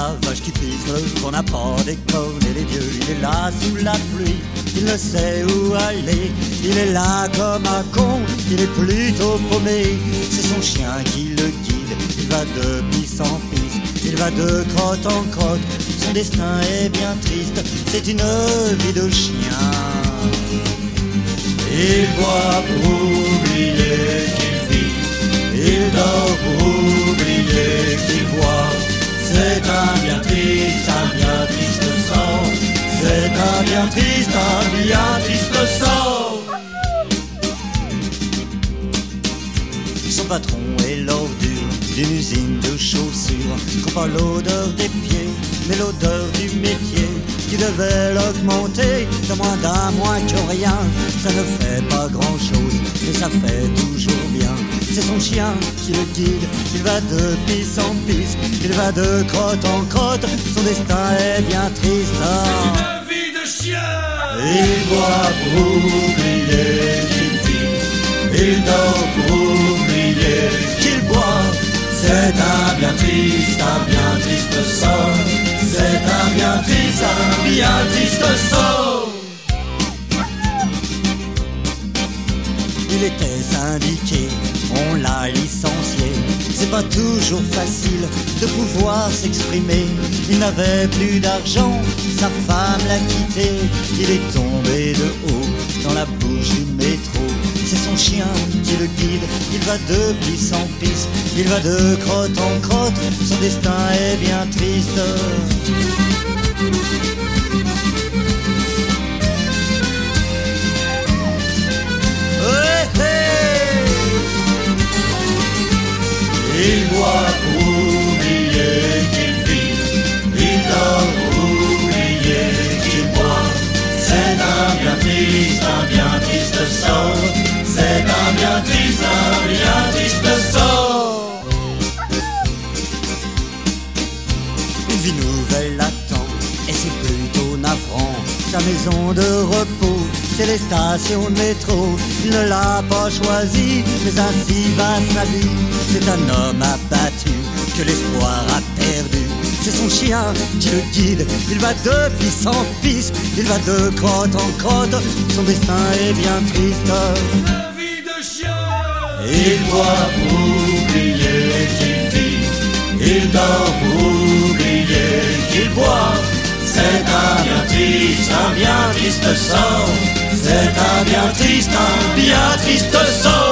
la vache qui pisse, le vent n'a pas décorné les dieux. Il est là sous la pluie, il ne sait où aller. Il est là comme un con, il est plutôt paumé. C'est son chien qui le guide, il va de pisse en pisse, il va de crotte en crotte. Son destin est bien triste, c'est une vie de chien. Il boit pour oublier qu'il vit, il dort pour oublier qu'il boit. C'est un bien triste sort. C'est un bien triste sort. Son patron est l'ordure d'une usine de chaussures. Qu'on pas l'odeur des pieds, mais l'odeur du métier qui devait l'augmenter de moins d'un mois que rien. Ça ne fait pas grand chose, mais ça fait toujours bien. C'est son chien qui le guide, il va de pisse en pisse, il va de crotte en crotte. Son destin est bien triste. C'est une vie de chien. Il boit pour oublier qu'il vit, il dort pour oublier qu'il boit. C'est un bien triste sort. C'est un bien triste sort. Il était syndiqué, on l'a licencié. C'est pas toujours facile de pouvoir s'exprimer. Il n'avait plus d'argent, sa femme l'a quitté. Il est tombé de haut dans la bouche du métro. C'est son chien qui le guide, il va de pisse en pisse, il va de crotte en crotte. Son destin est bien triste. Il boit pour oublier qu'il vit, il dort pour oublier qu'il boit. C'est un bien triste sort. C'est un bien triste sort. Une vie nouvelle l'attend et c'est plutôt navrant. Sa maison de repos, c'est les stations de métro. Il ne l'a pas choisi, mais ainsi va sa vie. C'est un homme abattu que l'espoir a perdu. C'est son chien qui le guide, il va de pisse en pisse, il va de crotte en crotte. Son destin est bien triste. La vie de chien. Il boit pour oublier qu'il vit, il dort pour oublier qu'il boit. C'est un bien triste sort. C'est un bien triste sort.